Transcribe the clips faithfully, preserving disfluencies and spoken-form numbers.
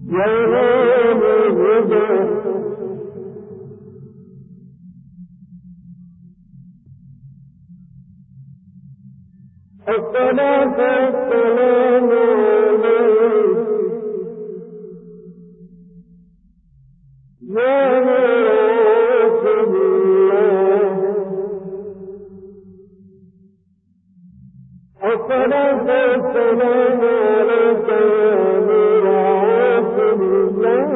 يوم الهدى الصلاة والسلام عليك يا رسول الله الصلاة والسلام عليك يا رسول الله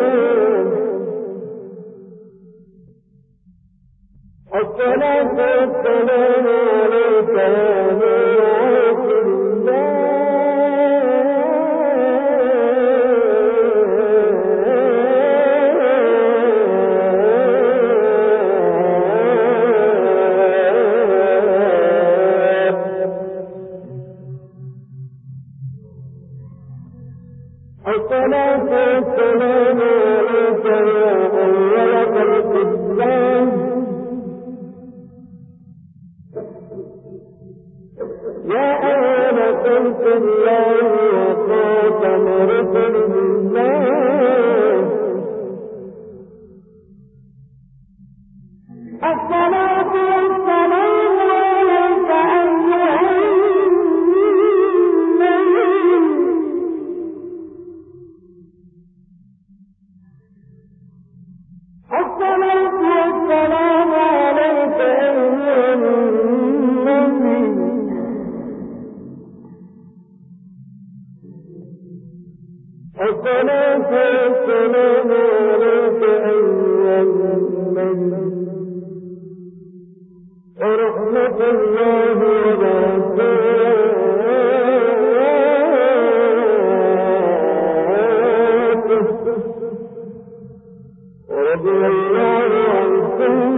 الصلاة والسلام عليك الصلاة والسلام عليك يا أول خلق الله يا أول خلق الله وخاتم رسل الله الصلاة والسلام عليك أيها الصلاة والسلام عليك أيها النبي الصلاة والسلام عليك أيها النبي ورحمة الله وبركاته ورضي الله عن كل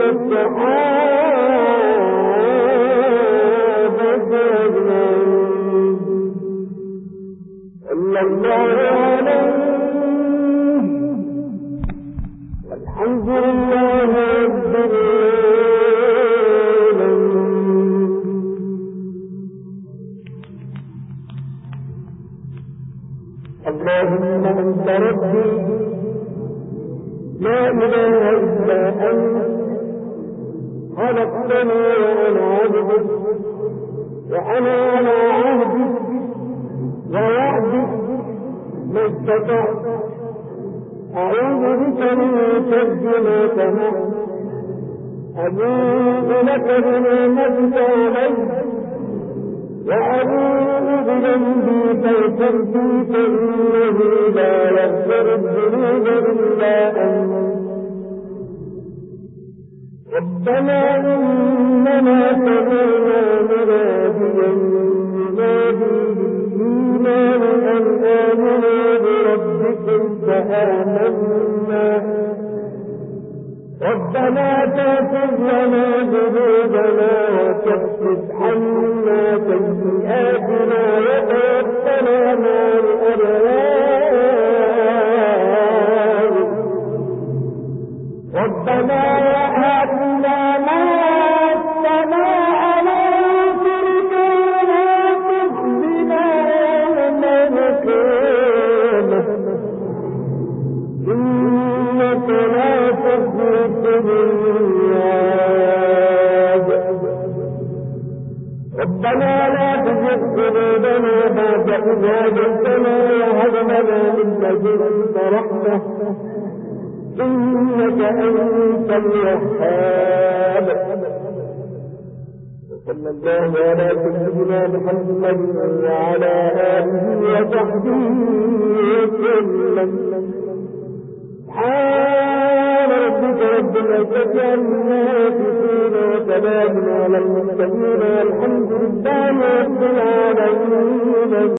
الصحابة أجمعين صلى الله عليه والحمد لله رب العالمين. اللهم أنت ربي لا إله إلا أنت خلقتني وأنا عبدك وأنا على عهدك ووعدك ما استطعت أعوذ بك من شر ما صنعت أبوء لك بنعمتك علي وأبوء بذنبي فاغفر لي فإنه لا يغفر الذنوب إلا أنت. ربنا إننا سمعنا مناديا ينادي بالإيمان أن آمنوا بربكم فآمنا ربنا تغفر لنا ذنوبنا وكفر عنا سيئاتنا وتوفنا مع الأبرار ربنا وآتنا ما وعدتنا على رسلك ولا تخزنا يوم القيامة إنك لا تخلف الميعاد. ربنا لا تزغ قلوبنا بعد إذ هديتنا وهب لنا من لدنك رحمة إنك أنت الوهاب. صلى الله على سيدنا محمد وعلى آله وصحبه وسلم. سبحان ربك رب العزة عما يصفون وسلام على المرسلين والحمد لله رب العالمين.